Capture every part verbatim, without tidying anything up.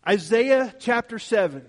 Isaiah chapter seven.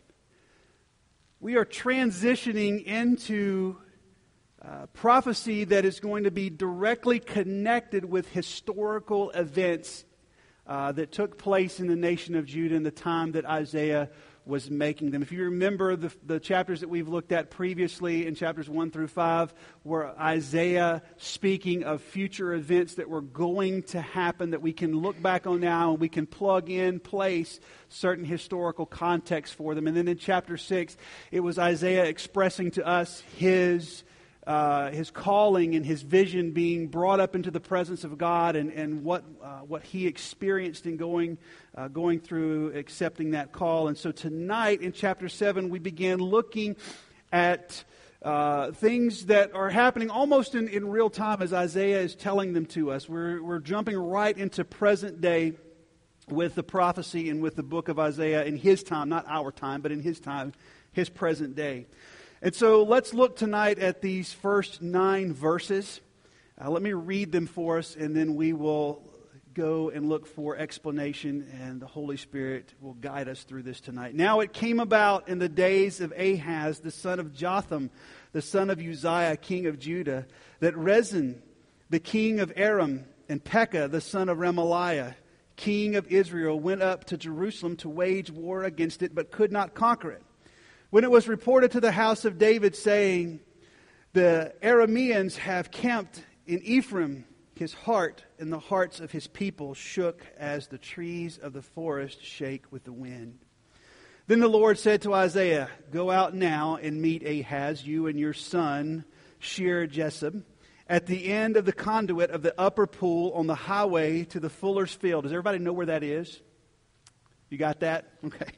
We are transitioning into uh, prophecy that is going to be directly connected with historical events uh, that took place in the nation of Judah in the time that Isaiah was making them. If you remember the, the chapters that we've looked at previously in chapters one through five, were Isaiah speaking of future events that were going to happen that we can look back on now and we can plug in place certain historical context for them. And then in chapter six, it was Isaiah expressing to us his Uh, his calling and his vision being brought up into the presence of God, and, and what uh, what he experienced in going uh, going through accepting that call. And so tonight in chapter seven, we began looking at uh, things that are happening almost in, in real time as Isaiah is telling them to us. We're, we're jumping right into present day with the prophecy and with the book of Isaiah in his time, not our time, but in his time, his present day. And so let's look tonight at these first nine verses. Uh, let me read them for us, and then we will go and look for explanation, and the Holy Spirit will guide us through this tonight. Now it came about in the days of Ahaz, the son of Jotham, the son of Uzziah, king of Judah, that Rezin, the king of Aram, and Pekah, the son of Remaliah, king of Israel, went up to Jerusalem to wage war against it, but could not conquer it. When it was reported to the house of David, saying, the Arameans have camped in Ephraim, his heart and the hearts of his people shook as the trees of the forest shake with the wind. Then the Lord said to Isaiah, go out now and meet Ahaz, you and your son, Shear-Jeshub, at the end of the conduit of the upper pool on the highway to the fuller's field. Does everybody know where that is? You got that? Okay.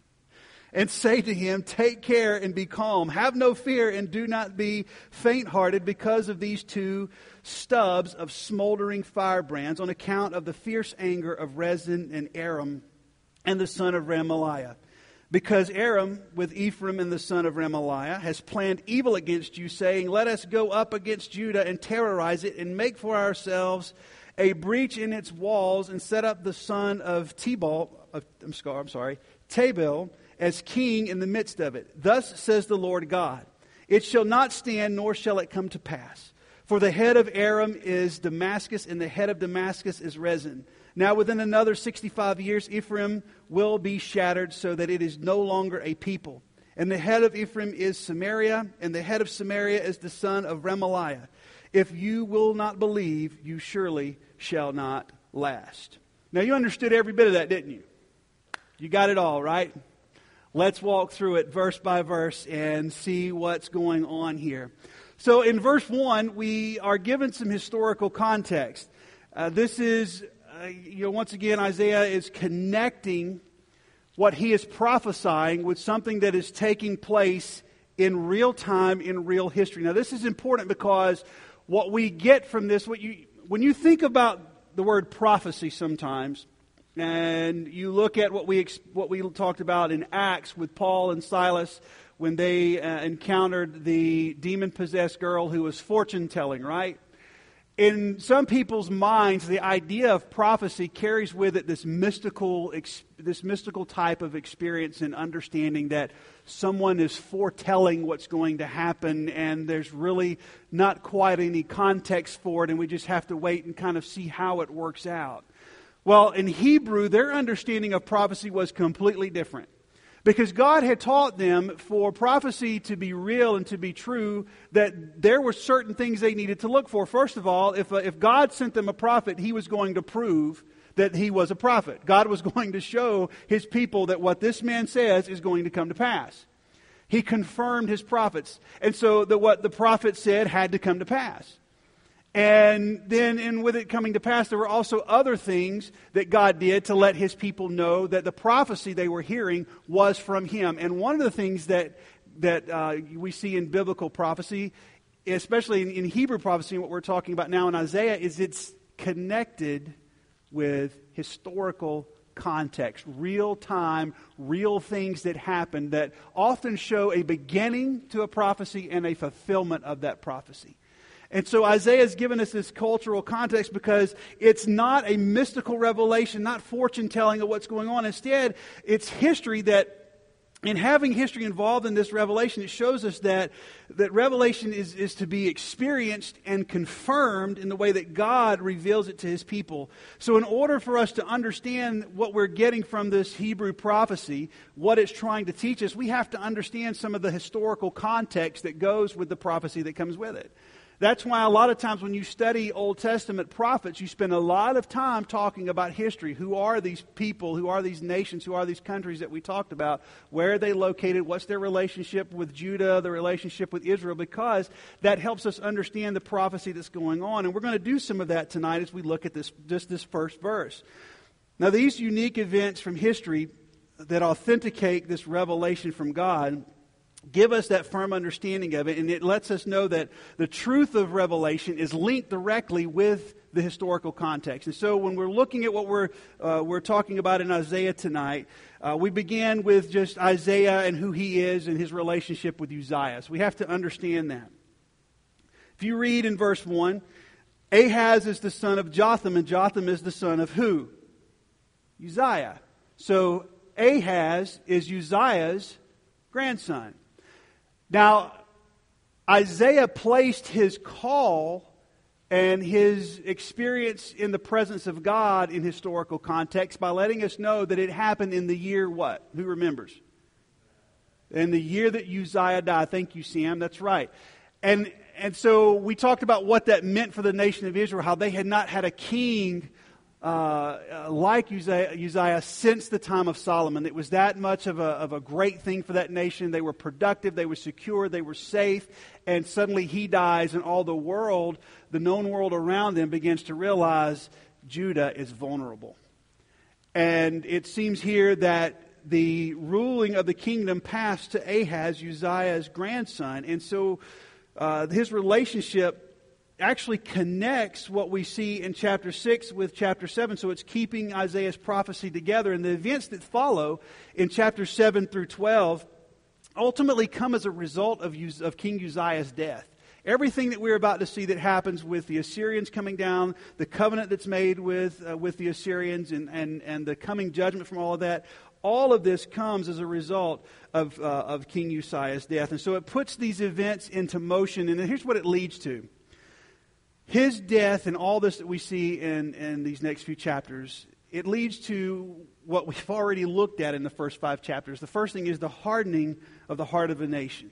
And say to him, take care and be calm. Have no fear and do not be faint-hearted because of these two stubs of smoldering firebrands on account of the fierce anger of Rezin and Aram and the son of Remaliah. Because Aram with Ephraim and the son of Remaliah has planned evil against you, saying, let us go up against Judah and terrorize it and make for ourselves a breach in its walls and set up the son of Tebal, of, I'm sorry, Tabel, as king in the midst of it. Thus says the Lord God, it shall not stand, nor shall it come to pass. For the head of Aram is Damascus, and the head of Damascus is Rezin. Now within another sixty-five years, Ephraim will be shattered, so that it is no longer a people. And the head of Ephraim is Samaria, and the head of Samaria is the son of Remaliah. If you will not believe, you surely shall not last. Now you understood every bit of that, didn't you? You got it all, right? Let's walk through it verse by verse and see what's going on here. So in verse one, we are given some historical context. Uh, this is, uh, you know, once again, Isaiah is connecting what he is prophesying with something that is taking place in real time, in real history. Now this is important because what we get from this, what you when you think about the word prophecy sometimes, and you look at what we what we talked about in Acts with Paul and Silas when they uh, encountered the demon-possessed girl who was fortune-telling, right? In some people's minds, the idea of prophecy carries with it this mystical, this mystical type of experience and understanding that someone is foretelling what's going to happen, and there's really not quite any context for it, and we just have to wait and kind of see how it works out. Well, in Hebrew, their understanding of prophecy was completely different. Because God had taught them for prophecy to be real and to be true, that there were certain things they needed to look for. First of all, if, uh, if God sent them a prophet, He was going to prove that he was a prophet. God was going to show His people that what this man says is going to come to pass. He confirmed His prophets. And so that what the prophet said had to come to pass. And then in with it coming to pass, there were also other things that God did to let His people know that the prophecy they were hearing was from Him. And one of the things that that uh, we see in biblical prophecy, especially in, in Hebrew prophecy, and what we're talking about now in Isaiah, is it's connected with historical context, real time, real things that happen that often show a beginning to a prophecy and a fulfillment of that prophecy. And so Isaiah has given us this cultural context because it's not a mystical revelation, not fortune telling of what's going on. Instead, it's history that, in having history involved in this revelation, it shows us that, that revelation is, is to be experienced and confirmed in the way that God reveals it to His people. So in order for us to understand what we're getting from this Hebrew prophecy, what it's trying to teach us, we have to understand some of the historical context that goes with the prophecy that comes with it. That's why a lot of times when you study Old Testament prophets, you spend a lot of time talking about history. Who are these people? Who are these nations? Who are these countries that we talked about? Where are they located? What's their relationship with Judah, the relationship with Israel? Because that helps us understand the prophecy that's going on. And we're going to do some of that tonight as we look at this, just this first verse. Now, these unique events from history that authenticate this revelation from God give us that firm understanding of it, and it lets us know that the truth of Revelation is linked directly with the historical context. And so when we're looking at what we're uh, we're talking about in Isaiah tonight, uh, we began with just Isaiah and who he is and his relationship with Uzziah. So we have to understand that. If you read in verse one, Ahaz is the son of Jotham, and Jotham is the son of who? Uzziah. So Ahaz is Uzziah's grandson. Now, Isaiah placed his call and his experience in the presence of God in historical context by letting us know that it happened in the year what? Who remembers? In the year that Uzziah died. Thank you, Sam. That's right. And and so we talked about what that meant for the nation of Israel, how they had not had a king Uh, like Uzziah, Uzziah since the time of Solomon. It was that much of a, of a great thing for that nation. They were productive, they were secure, they were safe, and suddenly he dies, and all the world, the known world around them, begins to realize Judah is vulnerable. And it seems here that the ruling of the kingdom passed to Ahaz, Uzziah's grandson, and so uh, his relationship actually connects what we see in chapter six with chapter seven. So it's keeping Isaiah's prophecy together. And the events that follow in chapter seven through twelve ultimately come as a result of, Uz- of King Uzziah's death. Everything that we're about to see that happens with the Assyrians coming down, the covenant that's made with uh, with the Assyrians, and, and, and the coming judgment from all of that, all of this comes as a result of, uh, of King Uzziah's death. And so it puts these events into motion. And here's what it leads to. His death and all this that we see in, in these next few chapters, it leads to what we've already looked at in the first five chapters. The first thing is the hardening of the heart of a nation.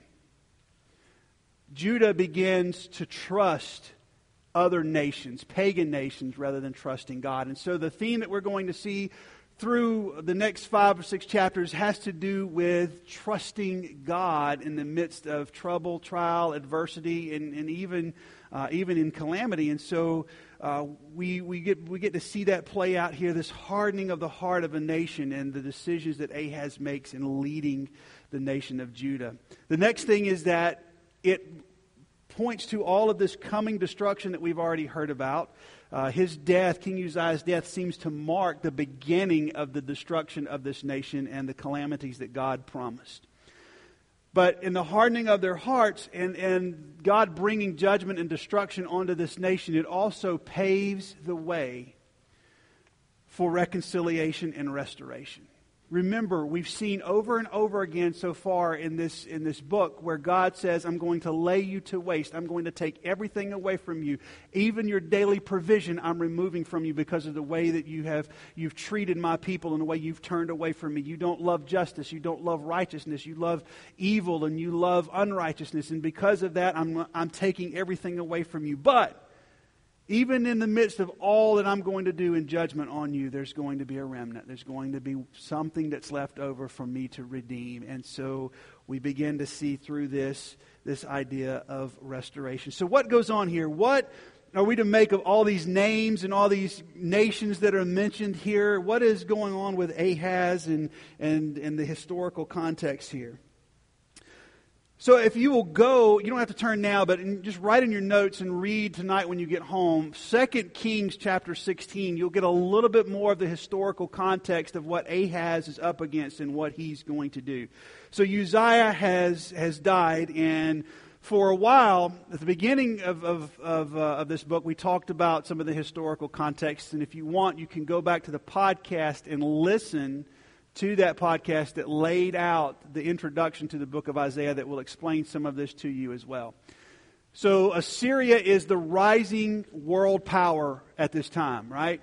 Judah begins to trust other nations, pagan nations, rather than trusting God. And so the theme that we're going to see through the next five or six chapters has to do with trusting God in the midst of trouble, trial, adversity, and, and even uh, even in calamity. And so uh, we we get we get to see that play out here, this hardening of the heart of a nation and the decisions that Ahaz makes in leading the nation of Judah. The next thing is that it points to all of this coming destruction that we've already heard about. Uh, his death, King Uzziah's death, seems to mark the beginning of the destruction of this nation and the calamities that God promised. But in the hardening of their hearts and, and God bringing judgment and destruction onto this nation, it also paves the way for reconciliation and restoration. Remember, we've seen over and over again so far in this in this book where God says, I'm going to lay you to waste. I'm going to take everything away from you. Even your daily provision I'm removing from you because of the way that you have you've treated my people and the way you've turned away from me. You don't love justice. You don't love righteousness. You love evil and you love unrighteousness. And because of that, I'm I'm taking everything away from you. But even in the midst of all that I'm going to do in judgment on you, there's going to be a remnant. There's going to be something that's left over for me to redeem. And so we begin to see through this, this idea of restoration. So what goes on here? What are we to make of all these names and all these nations that are mentioned here? What is going on with Ahaz and, and, and the historical context here? So if you will go, you don't have to turn now, but just write in your notes and read tonight when you get home, Second Kings chapter sixteen. You'll get a little bit more of the historical context of what Ahaz is up against and what he's going to do. So Uzziah has, has died, and For a while, at the beginning of of of, uh, of this book, we talked about some of the historical context. And if you want, you can go back to the podcast and listen to that podcast that laid out the introduction to the book of Isaiah that will explain some of this to you as well. So Assyria is the rising world power at this time, right?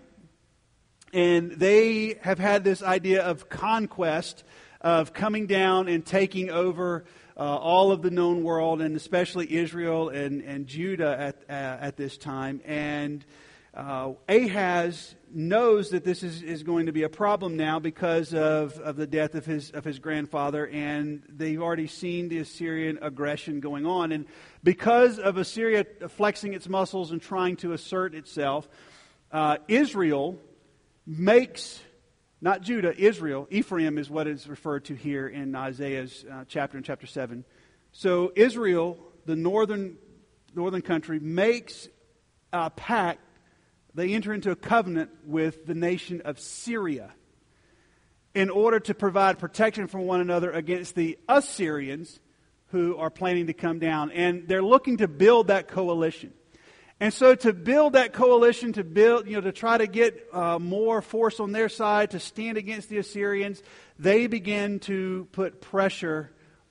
And they have had this idea of conquest, of coming down and taking over uh, all of the known world, and especially Israel and, and Judah at uh, at this time. And uh, Ahaz knows that this is, is going to be a problem now because of, of the death of his of his grandfather, and they've already seen the Assyrian aggression going on. And because of Assyria flexing its muscles and trying to assert itself, uh, Israel makes, not Judah, Israel, Ephraim is what is referred to here in Isaiah's uh, chapter, in chapter seven. So Israel, the northern northern country, makes a pact. They enter into a covenant with the nation of Syria in order to provide protection for one another against the Assyrians who are planning to come down. And they're looking to build that coalition. And so to build that coalition, to build, you know, to try to get uh, more force on their side to stand against the Assyrians, they begin to put pressure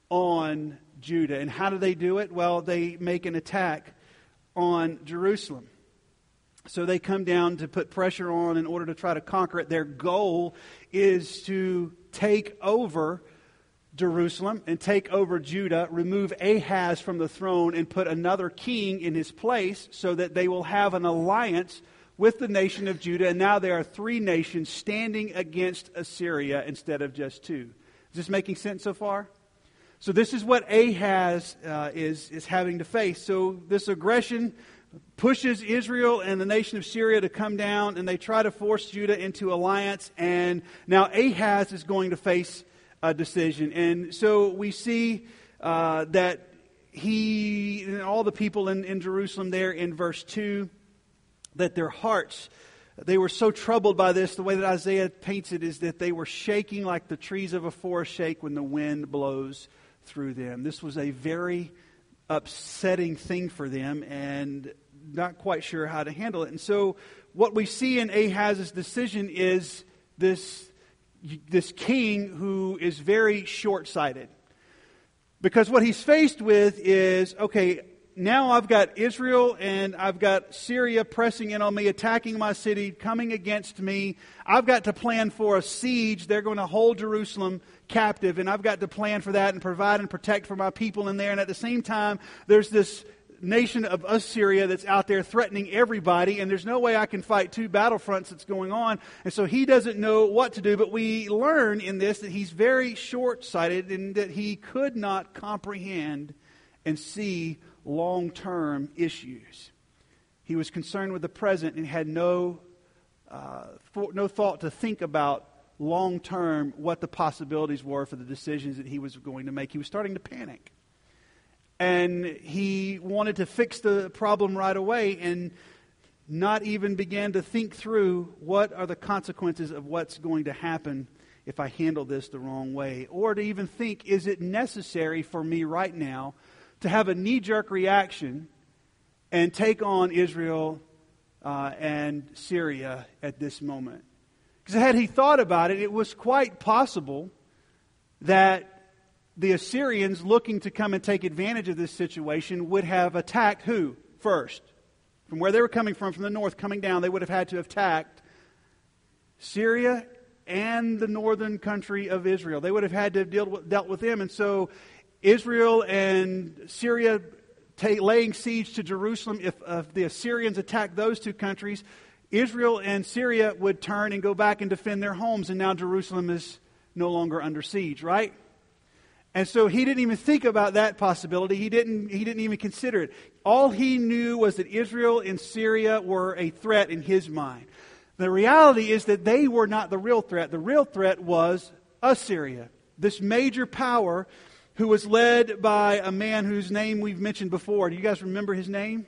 on Judah. And how do they do it? Well, they make an attack on Jerusalem. So they come down to put pressure on in order to try to conquer it. Their goal is to take over Jerusalem and take over Judah, remove Ahaz from the throne and put another king in his place so that they will have an alliance with the nation of Judah. And now there are three nations standing against Assyria instead of just two. Is this making sense so far? So this is what Ahaz uh, is, is having to face. So this aggression pushes Israel and the nation of Syria to come down, and they try to force Judah into alliance. And now Ahaz is going to face a decision. And so we see uh, that he, and all the people in, in Jerusalem there in verse two, that their hearts, they were so troubled by this. The way that Isaiah paints it is that they were shaking like the trees of a forest shake when the wind blows through them. This was a very upsetting thing for them, and not quite sure how to handle it. And so what we see in Ahaz's decision is this this king who is very short-sighted. Because what he's faced with is, okay, now I've got Israel and I've got Syria pressing in on me, attacking my city, coming against me. I've got to plan for a siege. They're going to hold Jerusalem captive, and I've got to plan for that and provide and protect for my people in there. And at the same time, there's this nation of Assyria that's out there threatening everybody, and there's no way I can fight two battlefronts that's going on. And so he doesn't know what to do. But we learn in this that he's very short-sighted and that he could not comprehend and see long-term issues. He was concerned with the present and had no uh, for, no thought to think about long-term what the possibilities were for the decisions that he was going to make. He was starting to panic. And he wanted to fix the problem right away and not even begin to think through what are the consequences of what's going to happen if I handle this the wrong way. Or to even think, is it necessary for me right now to have a knee-jerk reaction and take on Israel uh, and Syria at this moment? Because had he thought about it, it was quite possible that the Assyrians, looking to come and take advantage of this situation, would have attacked who first? From where they were coming from, from the north, coming down, they would have had to have attacked Syria and the northern country of Israel. They would have had to have dealt with, dealt with them. And so Israel and Syria take, laying siege to Jerusalem, if, if the Assyrians attacked those two countries, Israel and Syria would turn and go back and defend their homes, and now Jerusalem is no longer under siege, right? And so he didn't even think about that possibility. He didn't, he didn't even consider it. All he knew was that Israel and Syria were a threat in his mind. The reality is that they were not the real threat. The real threat was Assyria, this major power who was led by a man whose name we've mentioned before. Do you guys remember his name?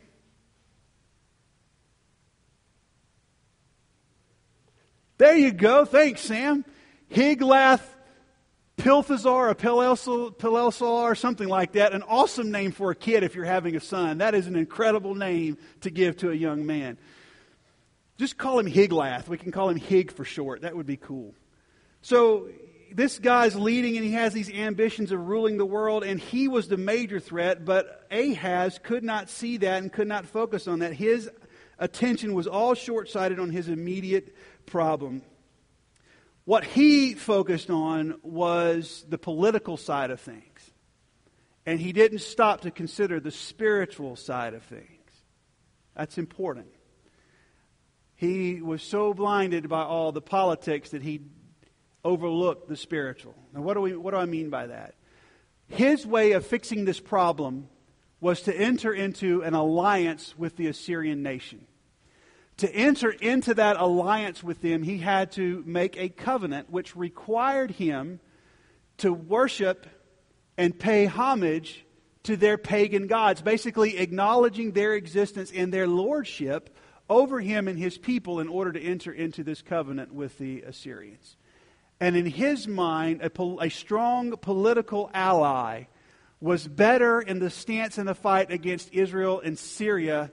There you go. Thanks, Sam. Higlath Pilthazar, a Pilelsar, something like that. An awesome name for a kid if you're having a son. That is an incredible name to give to a young man. Just call him Higlath. We can call him Hig for short. That would be cool. So this guy's leading and he has these ambitions of ruling the world, and he was the major threat, but Ahaz could not see that and could not focus on that. His attention was all short-sighted on his immediate problem. What he focused on was the political side of things, and he didn't stop to consider the spiritual side of things. That's important. He was so blinded by all the politics that he overlooked the spiritual. Now, what do we? What do I mean by that? His way of fixing this problem was to enter into an alliance with the Assyrian nation. To enter into that alliance with them, he had to make a covenant which required him to worship and pay homage to their pagan gods, basically acknowledging their existence and their lordship over him and his people in order to enter into this covenant with the Assyrians. And in his mind, a, pol- a strong political ally was better in the stance in the fight against Israel and Syria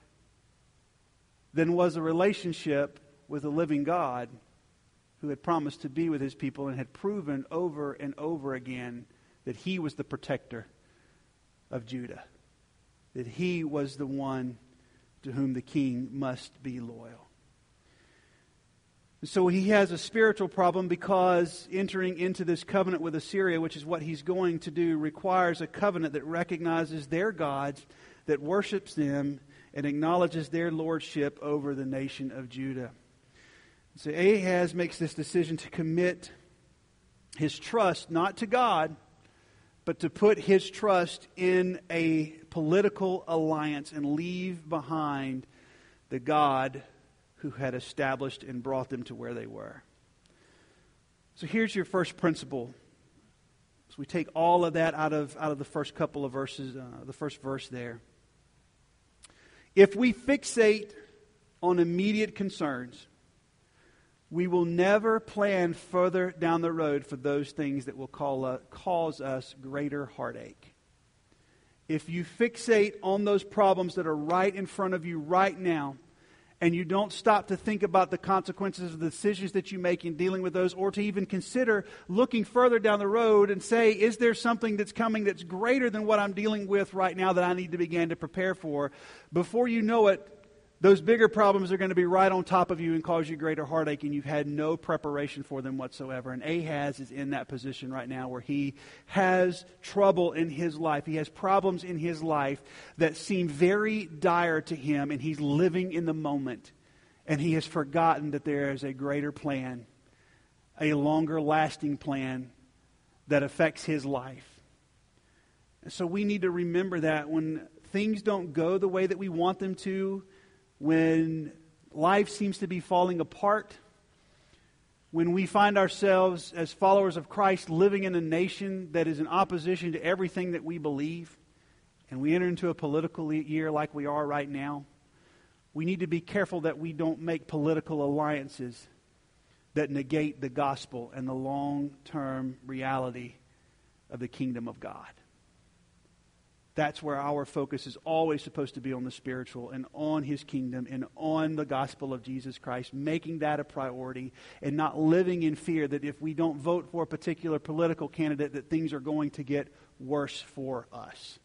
than was a relationship with a living God who had promised to be with his people and had proven over and over again that he was the protector of Judah, that he was the one to whom the king must be loyal. So he has a spiritual problem because entering into this covenant with Assyria, which is what he's going to do, requires a covenant that recognizes their gods, that worships them, and acknowledges their lordship over the nation of Judah. So Ahaz makes this decision to commit his trust not to God, but to put his trust in a political alliance and leave behind the God who had established and brought them to where they were. So here's your first principle. So we take all of that out of, out of the first couple of verses, uh, the first verse there. If we fixate on immediate concerns, we will never plan further down the road for those things that will call, uh, cause us greater heartache. If you fixate on those problems that are right in front of you right now, and you don't stop to think about the consequences of the decisions that you make in dealing with those, or to even consider looking further down the road and say, is there something that's coming that's greater than what I'm dealing with right now that I need to begin to prepare for? Before you know it, those bigger problems are going to be right on top of you and cause you greater heartache, and you've had no preparation for them whatsoever. And Ahaz is in that position right now where he has trouble in his life. He has problems in his life that seem very dire to him, and he's living in the moment. And he has forgotten that there is a greater plan, a longer lasting plan that affects his life. And so we need to remember that when things don't go the way that we want them to, when life seems to be falling apart, when we find ourselves as followers of Christ living in a nation that is in opposition to everything that we believe, and we enter into a political year like we are right now, we need to be careful that we don't make political alliances that negate the gospel and the long-term reality of the kingdom of God. That's where our focus is always supposed to be, on the spiritual and on His kingdom and on the gospel of Jesus Christ, making that a priority and not living in fear that if we don't vote for a particular political candidate that things are going to get worse for us.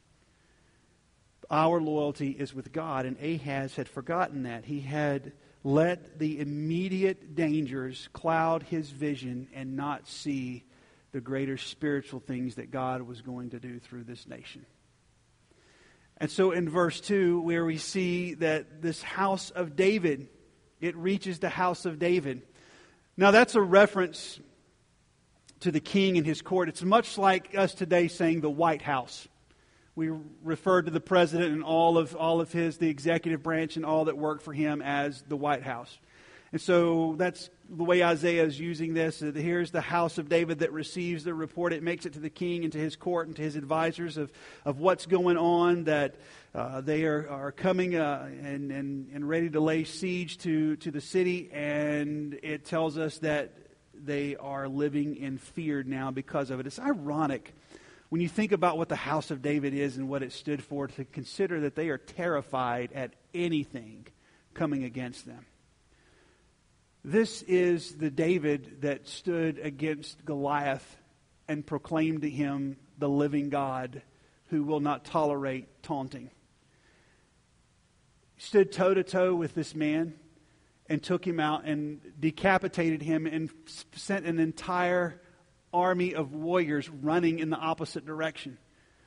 Our loyalty is with God, and Ahaz had forgotten that. He had let the immediate dangers cloud his vision and not see the greater spiritual things that God was going to do through this nation. And so in verse two, where we see that this house of David, it reaches the house of David. Now that's a reference to the king and his court. It's much like us today saying the White House. We refer to the president and all of all of his, the executive branch and all that work for him as the White House. And so that's the way Isaiah is using this. Here's the house of David that receives the report. It makes it to the king and to his court and to his advisors of, of what's going on, that uh, they are, are coming uh, and, and, and ready to lay siege to, to the city. And it tells us that they are living in fear now because of it. It's ironic when you think about what the house of David is and what it stood for, to consider that they are terrified at anything coming against them. This is the David that stood against Goliath and proclaimed to him the living God who will not tolerate taunting. Stood toe-to-toe with this man and took him out and decapitated him and sent an entire army of warriors running in the opposite direction,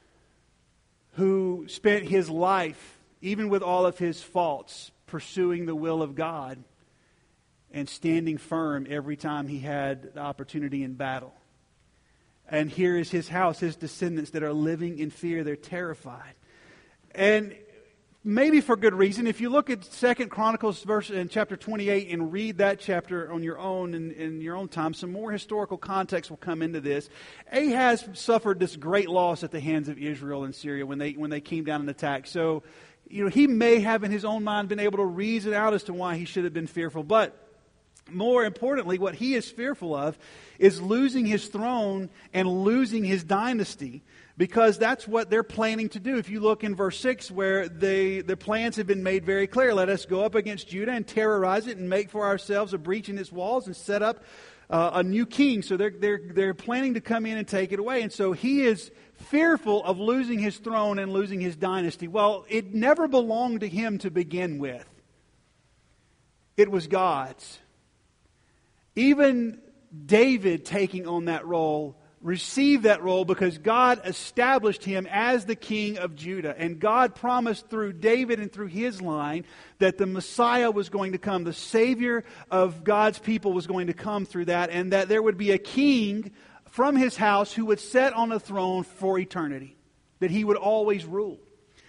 who spent his life, even with all of his faults, pursuing the will of God and standing firm every time he had the opportunity in battle. And here is his house, his descendants that are living in fear. They're terrified. And maybe for good reason. If you look at Second Chronicles verse in chapter twenty-eight and read that chapter on your own in, in your own time, some more historical context will come into this. Ahaz suffered this great loss at the hands of Israel and Syria when they when they came down and attacked. So, you know, he may have in his own mind been able to reason out as to why he should have been fearful. But more importantly, what he is fearful of is losing his throne and losing his dynasty, because that's what they're planning to do. If you look in verse six, where they, the plans have been made very clear. Let us go up against Judah and terrorize it and make for ourselves a breach in its walls and set up uh, a new king. So they're, they're, they're planning to come in and take it away. And so he is fearful of losing his throne and losing his dynasty. Well, it never belonged to him to begin with. It was God's. Even David taking on that role, received that role because God established him as the king of Judah. And God promised through David and through his line that the Messiah was going to come. The Savior of God's people was going to come through that. And that there would be a king from his house who would sit on a throne for eternity. That he would always rule.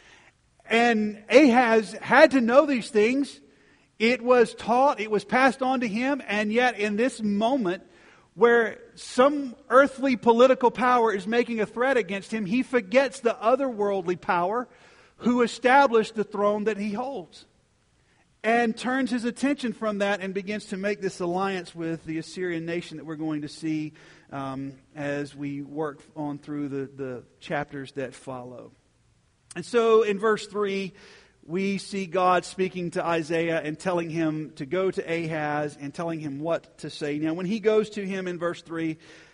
And Ahaz had to know these things. It was taught, it was passed on to him, and yet in this moment where some earthly political power is making a threat against him, he forgets the otherworldly power who established the throne that he holds, and turns his attention from that and begins to make this alliance with the Assyrian nation that we're going to see um, as we work on through the, the chapters that follow. And so in verse three, we see God speaking to Isaiah and telling him to go to Ahaz and telling him what to say. Now, when he goes to him in verse three,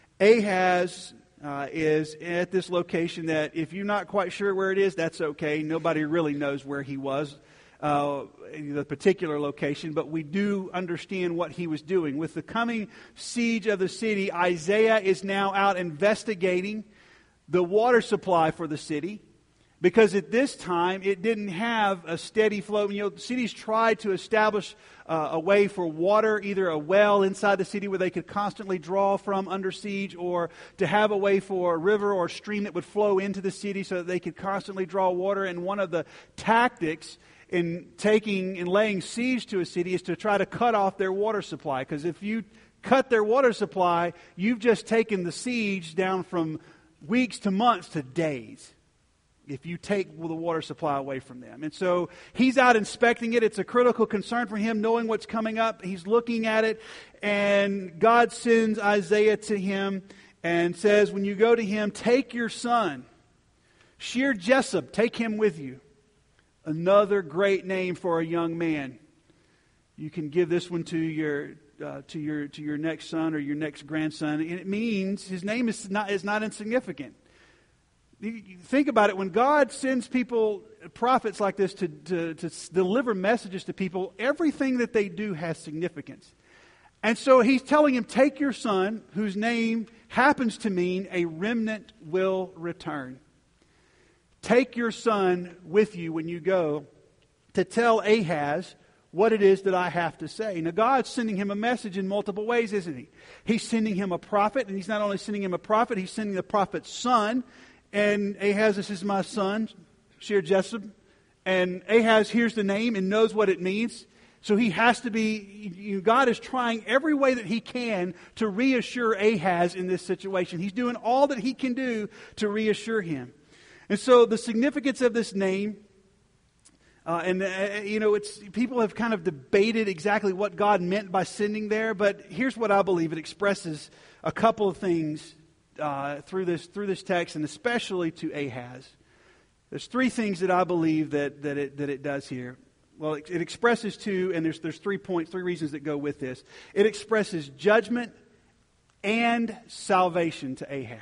Ahaz uh, is at this location that if you're not quite sure where it is, that's okay. Nobody really knows where he was, uh, in the particular location, but we do understand what he was doing. With the coming siege of the city, Isaiah is now out investigating the water supply for the city. Because at this time, it didn't have a steady flow. You know, cities tried to establish uh, a way for water, either a well inside the city where they could constantly draw from under siege, or to have a way for a river or a stream that would flow into the city so that they could constantly draw water. And one of the tactics in taking and laying siege to a city is to try to cut off their water supply. Because if you cut their water supply, you've just taken the siege down from weeks to months to days. If you take the water supply away from them. And so he's out inspecting it. It's a critical concern for him, knowing what's coming up. He's looking at it. And God sends Isaiah to him and says, when you go to him, take your son, Shear-Jashub, take him with you. Another great name for a young man. You can give this one to your uh, to your to your next son or your next grandson. And it means his name is not is not insignificant. You think about it, when God sends people, prophets like this, to, to, to deliver messages to people, everything that they do has significance. And so he's telling him, take your son, whose name happens to mean a remnant will return. Take your son with you when you go to tell Ahaz what it is that I have to say. Now, God's sending him a message in multiple ways, isn't he? He's sending him a prophet, and he's not only sending him a prophet, he's sending the prophet's son. And Ahaz, this is my son, Shear-Jashub. And Ahaz hears the name and knows what it means. So he has to be, you know, God is trying every way that he can to reassure Ahaz in this situation. He's doing all that he can do to reassure him. And so the significance of this name Uh, and, uh, you know, it's people have kind of debated exactly what God meant by sending there. But here's what I believe. It expresses a couple of things uh, through this through this text, and especially to Ahaz. There's three things that I believe that, that, it, that it does here. Well, it, it expresses two, and there's, there's three points, three reasons that go with this. It expresses judgment and salvation to Ahaz.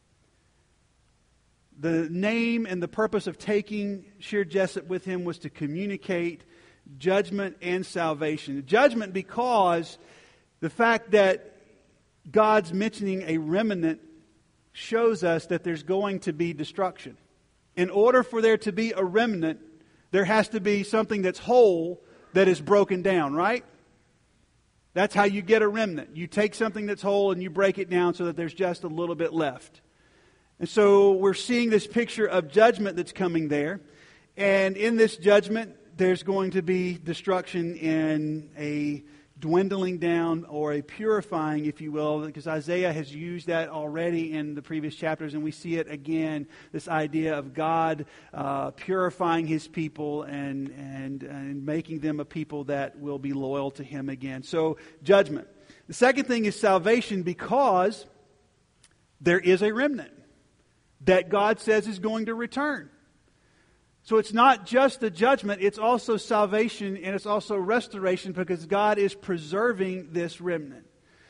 The name and the purpose of taking Shir-Jessup with him was to communicate judgment and salvation. Judgment because the fact that God's mentioning a remnant shows us that there's going to be destruction. In order for there to be a remnant, there has to be something that's whole that is broken down, right? That's how you get a remnant. You take something that's whole and you break it down so that there's just a little bit left. And so we're seeing this picture of judgment that's coming there. And in this judgment, there's going to be destruction in a dwindling down or a purifying, if you will, because Isaiah has used that already in the previous chapters, and we see it again, this idea of God uh, purifying His people and, and, and making them a people that will be loyal to Him again. So, judgment. The second thing is salvation, because there is a remnant that God says is going to return. So it's not just the judgment, it's also salvation and it's also restoration, because God is preserving this remnant.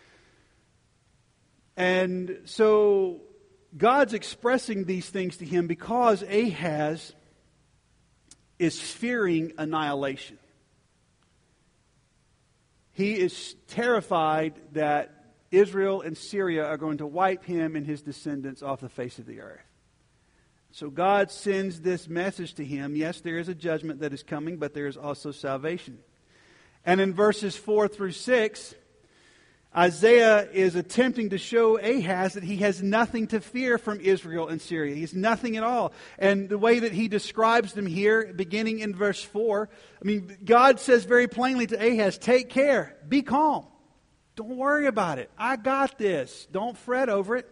And so God's expressing these things to him because Ahaz is fearing annihilation. He is terrified that Israel and Syria are going to wipe him and his descendants off the face of the earth. So God sends this message to him. Yes, there is a judgment that is coming, but there is also salvation. And in verses four through six, Isaiah is attempting to show Ahaz that he has nothing to fear from Israel and Syria. He has nothing at all. And the way that he describes them here, beginning in verse four, I mean, God says very plainly to Ahaz, take care, be calm. Don't worry about it. I got this. Don't fret over it.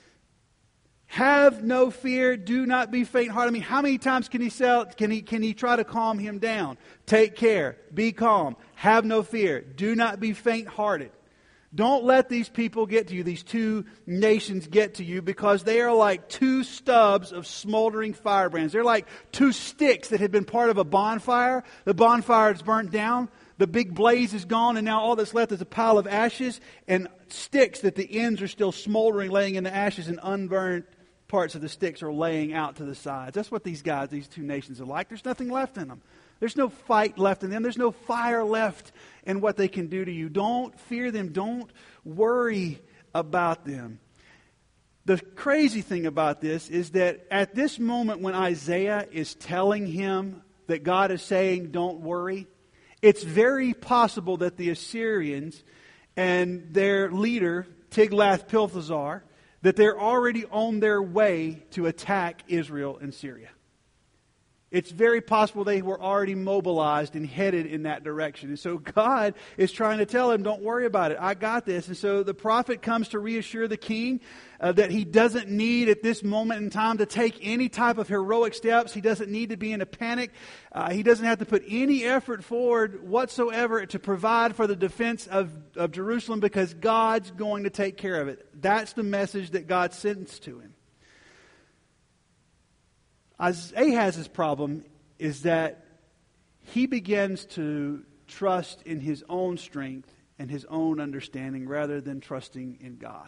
Have no fear. Do not be faint-hearted. I mean, how many times can he sell, can he, can he try to calm him down? Take care. Be calm. Have no fear. Do not be faint-hearted. Don't let these people get to you, these two nations get to you, because they are like two stubs of smoldering firebrands. They're like two sticks that had been part of a bonfire. The bonfire is burnt down. The big blaze is gone, and now all that's left is a pile of ashes and sticks that the ends are still smoldering, laying in the ashes, and unburned parts of the sticks are laying out to the sides. That's what these guys, these two nations are like. There's nothing left in them. There's no fight left in them. There's no fire left in what they can do to you. Don't fear them. Don't worry about them. The crazy thing about this is that at this moment when Isaiah is telling him that God is saying, don't worry, it's very possible that the Assyrians and their leader, Tiglath-Pileser, that they're already on their way to attack Israel and Syria. It's very possible they were already mobilized and headed in that direction. And so God is trying to tell him, don't worry about it. I got this. And so the prophet comes to reassure the king uh, that he doesn't need at this moment in time to take any type of heroic steps. He doesn't need to be in a panic. Uh, he doesn't have to put any effort forward whatsoever to provide for the defense of, of Jerusalem, because God's going to take care of it. That's the message that God sends to him. Ahaz's problem is that he begins to trust in his own strength and his own understanding rather than trusting in God.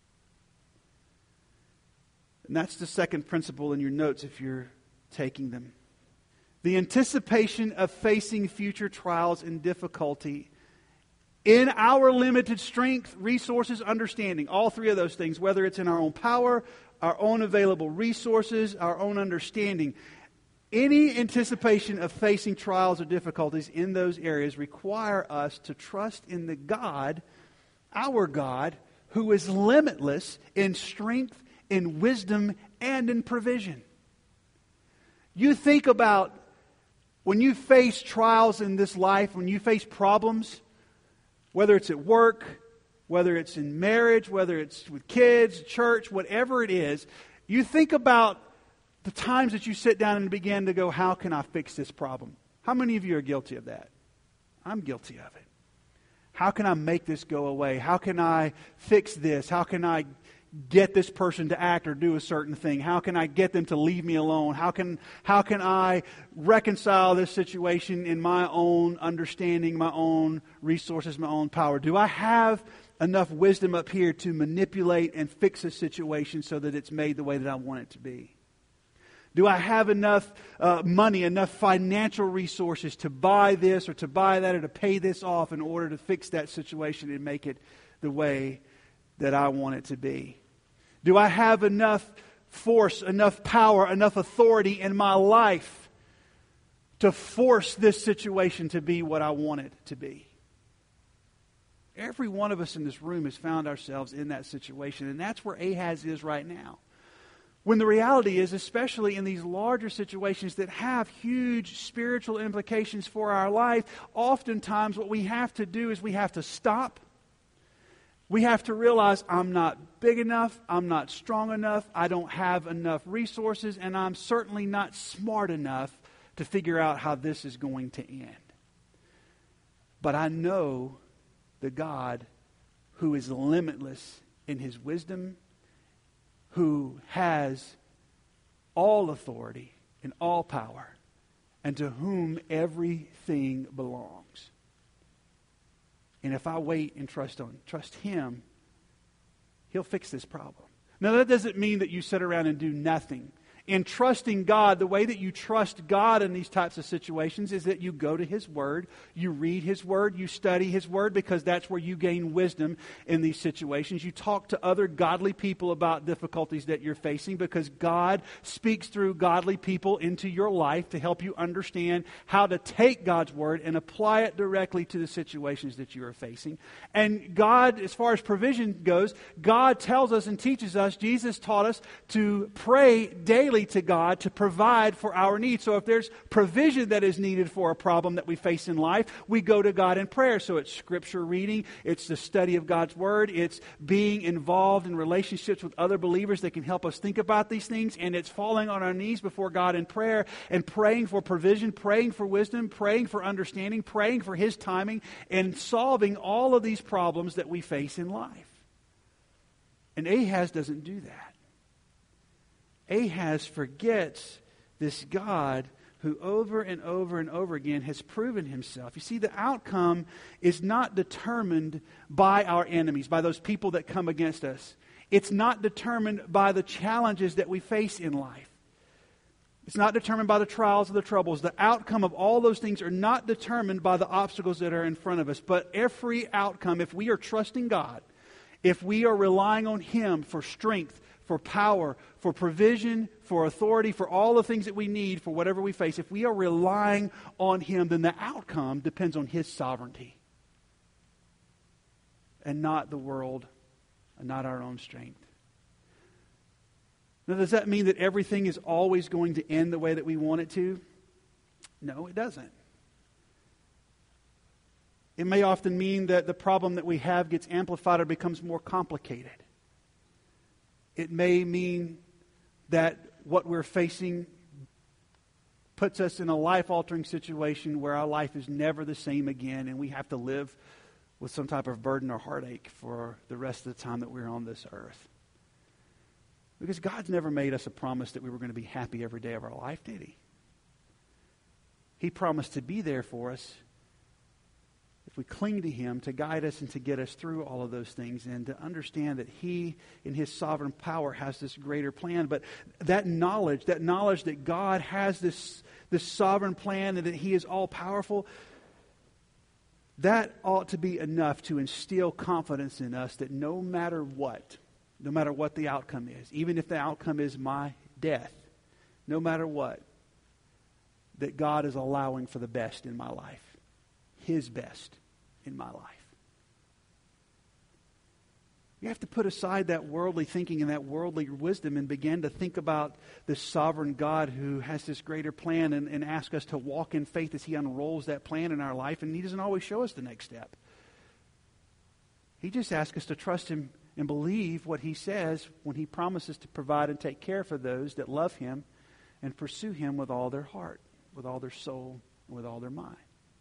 And that's the second principle in your notes if you're taking them. The anticipation of facing future trials and difficulty in our limited strength, resources, understanding, all three of those things, whether it's in our own power, our own available resources, our own understanding. Any anticipation of facing trials or difficulties in those areas require us to trust in the God, our God, who is limitless in strength, in wisdom, and in provision. You think about when you face trials in this life, when you face problems, whether it's at work, whether it's in marriage, whether it's with kids, church, whatever it is, you think about the times that you sit down and begin to go, how can I fix this problem? How many of you are guilty of that? I'm guilty of it. How can I make this go away? How can I fix this? How can I get this person to act or do a certain thing? How can I get them to leave me alone? How can how can I reconcile this situation in my own understanding, my own resources, my own power? Do I have enough wisdom up here to manipulate and fix a situation so that it's made the way that I want it to be? Do I have enough uh, money, enough financial resources to buy this or to buy that or to pay this off in order to fix that situation and make it the way that I want it to be? Do I have enough force, enough power, enough authority in my life to force this situation to be what I want it to be? Every one of us in this room has found ourselves in that situation, and that's where Ahaz is right now. When the reality is, especially in these larger situations that have huge spiritual implications for our life, oftentimes what we have to do is we have to stop. We have to realize I'm not big enough, I'm not strong enough, I don't have enough resources, and I'm certainly not smart enough to figure out how this is going to end. But I know the God who is limitless in His wisdom, who has all authority and all power, and to whom everything belongs. And if I wait and trust on trust Him, He'll fix this problem. Now, that doesn't mean that you sit around and do nothing. In trusting God, the way that you trust God in these types of situations is that you go to His Word, you read His Word, you study His Word, because that's where you gain wisdom in these situations. You talk to other godly people about difficulties that you're facing, because God speaks through godly people into your life to help you understand how to take God's Word and apply it directly to the situations that you are facing. And God, as far as provision goes, God tells us and teaches us, Jesus taught us to pray daily to God to provide for our needs. So if there's provision that is needed for a problem that we face in life, we go to God in prayer. So it's scripture reading, it's the study of God's Word, it's being involved in relationships with other believers that can help us think about these things, and it's falling on our knees before God in prayer and praying for provision, praying for wisdom, praying for understanding, praying for His timing, and solving all of these problems that we face in life. And Ahaz doesn't do that. Ahaz forgets this God who over and over and over again has proven Himself. You see, the outcome is not determined by our enemies, by those people that come against us. It's not determined by the challenges that we face in life. It's not determined by the trials or the troubles. The outcome of all those things are not determined by the obstacles that are in front of us. But every outcome, if we are trusting God, if we are relying on Him for strength, for power, for provision, for authority, for all the things that we need for whatever we face, if we are relying on Him, then the outcome depends on His sovereignty and not the world and not our own strength. Now, does that mean that everything is always going to end the way that we want it to? No, it doesn't. It may often mean that the problem that we have gets amplified or becomes more complicated. It may mean that what we're facing puts us in a life-altering situation where our life is never the same again, and we have to live with some type of burden or heartache for the rest of the time that we're on this earth. Because God's never made us a promise that we were going to be happy every day of our life, did He? He promised to be there for us if we cling to Him, to guide us and to get us through all of those things, and to understand that He, in His sovereign power, has this greater plan. But that knowledge, that knowledge that God has this, this sovereign plan and that He is all-powerful, that ought to be enough to instill confidence in us that no matter what, no matter what the outcome is, even if the outcome is my death, no matter what, that God is allowing for the best in my life, His best in my life. You have to put aside that worldly thinking and that worldly wisdom and begin to think about this sovereign God who has this greater plan, and, and ask us to walk in faith as He unrolls that plan in our life. And He doesn't always show us the next step. He just asks us to trust Him and believe what He says when He promises to provide and take care for those that love Him and pursue Him with all their heart, with all their soul, and with all their mind.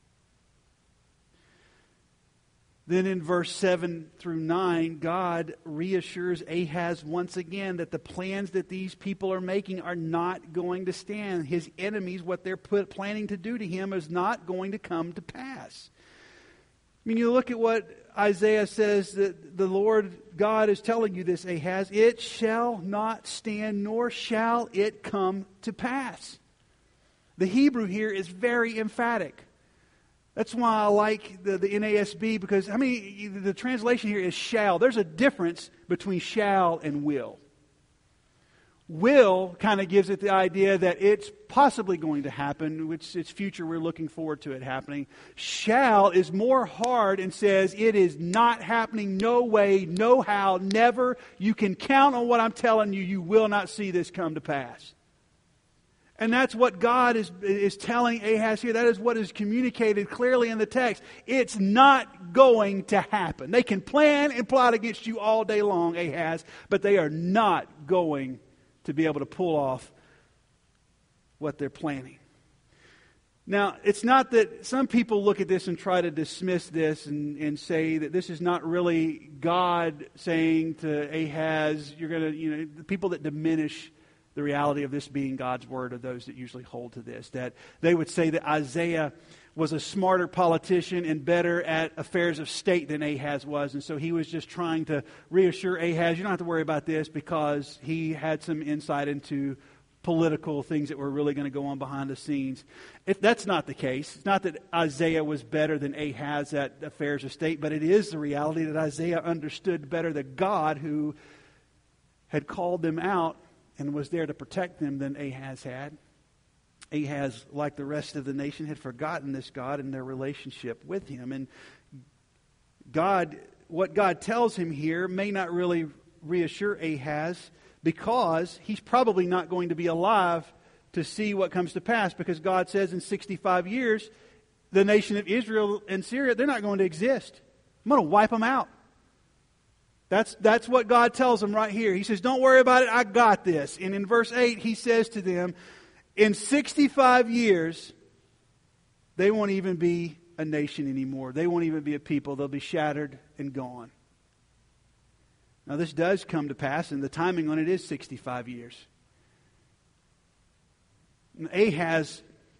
Then in verse seven through nine, God reassures Ahaz once again that the plans that these people are making are not going to stand. His enemies, what they're put, planning to do to him, is not going to come to pass. I mean, you look at what Isaiah says that the Lord God is telling you this, Ahaz. It shall not stand, nor shall it come to pass. The Hebrew here is very emphatic. That's why I like the, the N A S B, because, I mean, the translation here is shall. There's a difference between shall and will. Will kind of gives it the idea that it's possibly going to happen, which it's future, we're looking forward to it happening. Shall is more hard and says it is not happening, no way, no how, never. You can count on what I'm telling you, you will not see this come to pass. And that's what God is, is telling Ahaz here. That is what is communicated clearly in the text. It's not going to happen. They can plan and plot against you all day long, Ahaz, but they are not going to be able to pull off what they're planning. Now, it's not that some people look at this and try to dismiss this and, and say that this is not really God saying to Ahaz, you're going to, you know, the people that diminish the reality of this being God's word are those that usually hold to this. That they would say that Isaiah was a smarter politician and better at affairs of state than Ahaz was. And so he was just trying to reassure Ahaz, you don't have to worry about this, because he had some insight into political things that were really going to go on behind the scenes. If that's not the case, it's not that Isaiah was better than Ahaz at affairs of state, but it is the reality that Isaiah understood better the God who had called them out and was there to protect them than Ahaz had. Ahaz, like the rest of the nation, had forgotten this God and their relationship with him. And God, what God tells him here may not really reassure Ahaz, because he's probably not going to be alive to see what comes to pass, because God says in sixty-five years, the nation of Israel and Syria, they're not going to exist. I'm going to wipe them out. That's, that's what God tells them right here. He says, don't worry about it, I got this. And in verse eight, he says to them, in sixty-five years, they won't even be a nation anymore. They won't even be a people. They'll be shattered and gone. Now this does come to pass, and the timing on it is sixty-five years. And Ahaz,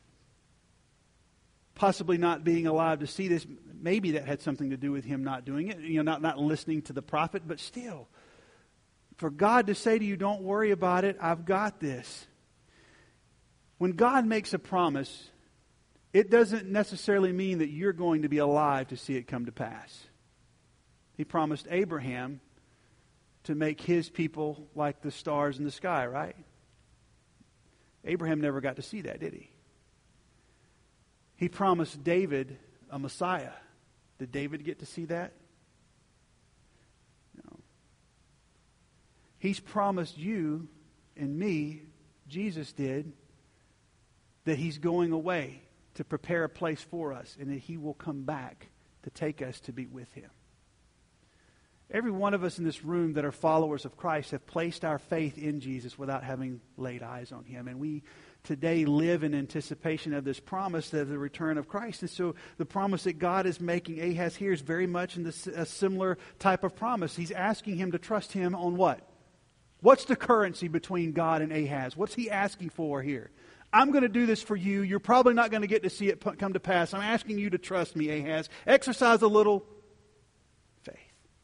possibly not being alive to see this, maybe that had something to do with him not doing it, you know, not, not listening to the prophet, but still, for God to say to you, don't worry about it, I've got this. When God makes a promise, it doesn't necessarily mean that you're going to be alive to see it come to pass. He promised Abraham to make his people like the stars in the sky, right? Abraham never got to see that, did he? He promised David a Messiah. Did David get to see that? No. He's promised you and me, Jesus did, that He's going away to prepare a place for us, and that He will come back to take us to be with Him. Every one of us in this room that are followers of Christ have placed our faith in Jesus without having laid eyes on Him. And we today live in anticipation of this promise of the return of Christ. And so the promise that God is making Ahaz here is very much in this, a similar type of promise. He's asking him to trust Him on what? What's the currency between God and Ahaz? What's He asking for here? I'm going to do this for you. You're probably not going to get to see it come to pass. I'm asking you to trust me, Ahaz. Exercise a little faith.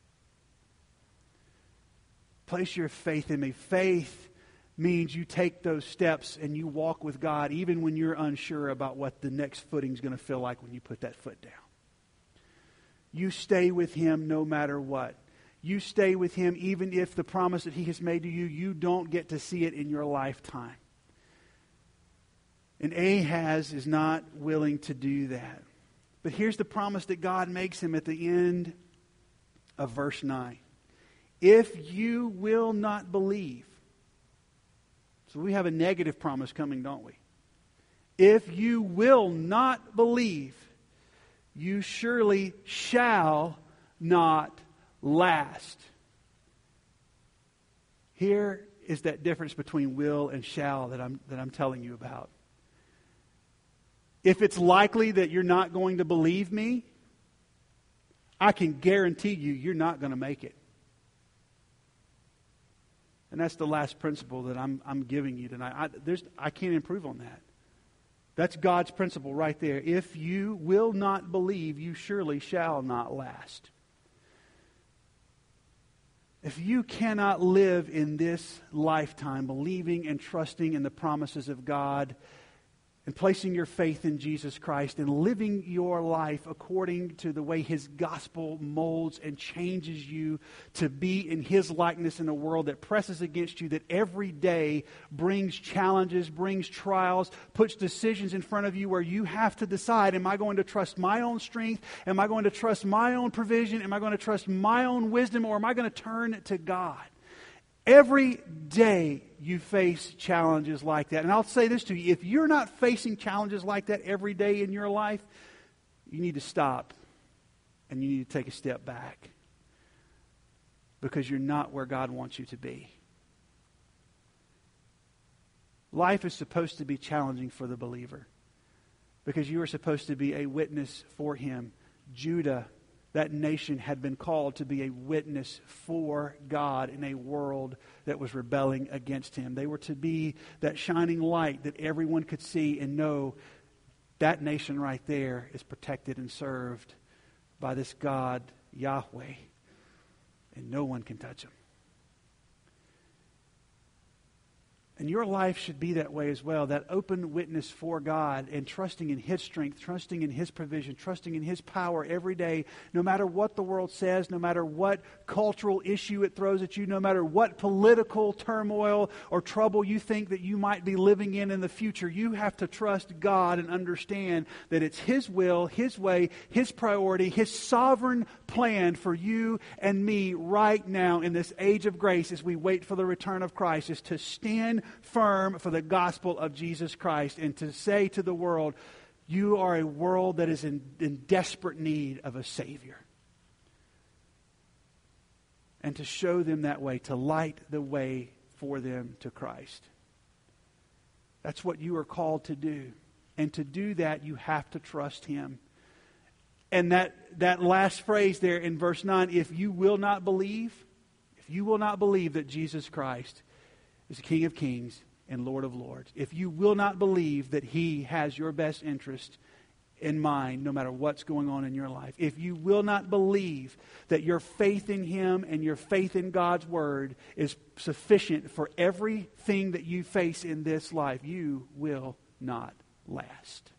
Place your faith in me. Faith means you take those steps and you walk with God even when you're unsure about what the next footing is going to feel like when you put that foot down. You stay with Him no matter what. You stay with Him even if the promise that He has made to you, you don't get to see it in your lifetime. And Ahaz is not willing to do that. But here's the promise that God makes him at the end of verse nine. If you will not believe. So we have a negative promise coming, don't we? If you will not believe, you surely shall not last. Here is that difference between will and shall that I'm, that I'm telling you about. if it's likely that you're not going to believe me, I can guarantee you, you're not going to make it. And that's the last principle that I'm, I'm giving you tonight. I, there's, I can't improve on that. That's God's principle right there. If you will not believe, you surely shall not last. If you cannot live in this lifetime believing and trusting in the promises of God and placing your faith in Jesus Christ and living your life according to the way His gospel molds and changes you to be in His likeness in a world that presses against you, that every day brings challenges, brings trials, puts decisions in front of you where you have to decide, am I going to trust my own strength? Am I going to trust my own provision? Am I going to trust my own wisdom? Or am I going to turn to God? Every day you face challenges like that. And I'll say this to you. If you're not facing challenges like that every day in your life, you need to stop and you need to take a step back. Because you're not where God wants you to be. Life is supposed to be challenging for the believer. Because you are supposed to be a witness for Him. Judah, that nation, had been called to be a witness for God in a world that was rebelling against Him. They were to be that shining light that everyone could see and know that nation right there is protected and served by this God, Yahweh, and no one can touch Him. And your life should be that way as well, that open witness for God and trusting in His strength, trusting in His provision, trusting in His power every day, no matter what the world says, no matter what cultural issue it throws at you, no matter what political turmoil or trouble you think that you might be living in in the future. You have to trust God and understand that it's His will, His way, His priority, His sovereign plan for you and me right now in this age of grace as we wait for the return of Christ is to stand firm for the gospel of Jesus Christ and to say to the world, you are a world that is in, in desperate need of a Savior. And to show them that way, to light the way for them to Christ. That's what you are called to do. And to do that, you have to trust Him. And that, that last phrase there in verse nine, if you will not believe, if you will not believe that Jesus Christ is the King of Kings and Lord of Lords, if you will not believe that He has your best interest in mind, no matter what's going on in your life, if you will not believe that your faith in Him and your faith in God's Word is sufficient for everything that you face in this life, you will not last.